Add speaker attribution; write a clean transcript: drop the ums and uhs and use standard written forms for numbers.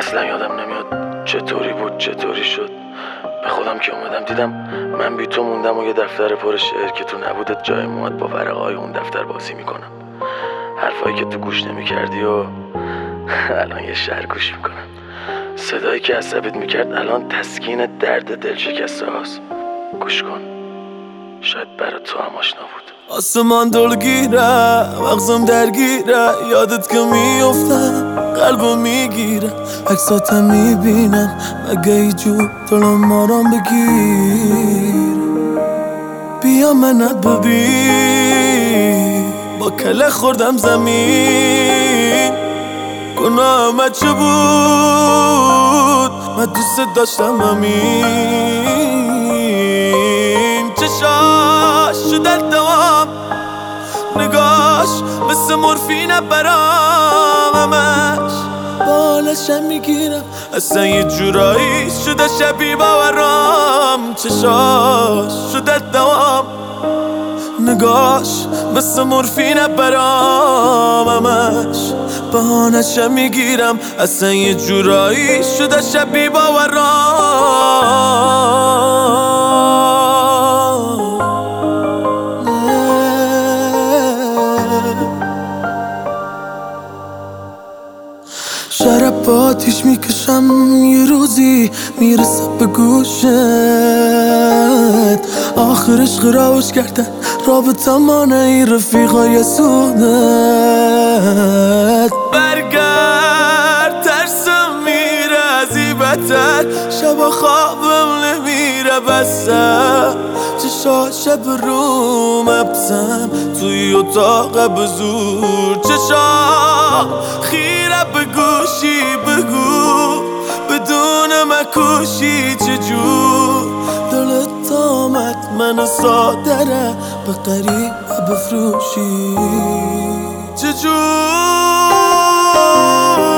Speaker 1: اصلا یادم نمیاد چطوری بود چطوری شد. به خودم که اومدم دیدم من بی تو موندم و یه دفتر پر شعر که تو نبودت جای مواد با ورقای اون دفتر بازی میکنم. حرفایی که تو گوش نمیکردی و الان یه شعر گوش میکنم. صدایی که عصبت میکرد الان تسکین درد دل شکسته هاست. گوش کن، شاید برای تو هم آشنا بود.
Speaker 2: آسمان دلگیره، مغزم درگیره، یادت که میفتم قلبم میگیره، عکساتم میبینم مگه ای جو دلم آرام بگیر. بیا منت ببین، با کله خوردم زمین، گناه چه بود من دوست داشتم همین. چشاش شده دوام، نگاش مثل مورفینه برام، همش بالشم میگیرم اصلا یه جورایی شده شبیه باورام. چشاش شده دوام، نگاش مثل مورفینه برام، همش بهانشم میگیرم اصلا یه جورایی شده شبیه باورام. شرب با آتیش میکشم، یه روزی میرسه به گوشت، آخرش خرابش کردن رابطه مانه ای رفیقای سودت. برگرد ترسم میره ازی بدتر، شب خوابم نمیره بسه، چشاش شب رو مبسم توی اتاق بزور. چشا خیره به گوشی بگو بدون مکوشی چجور دلت آمد من سادره به غریبه بفروشی. چجور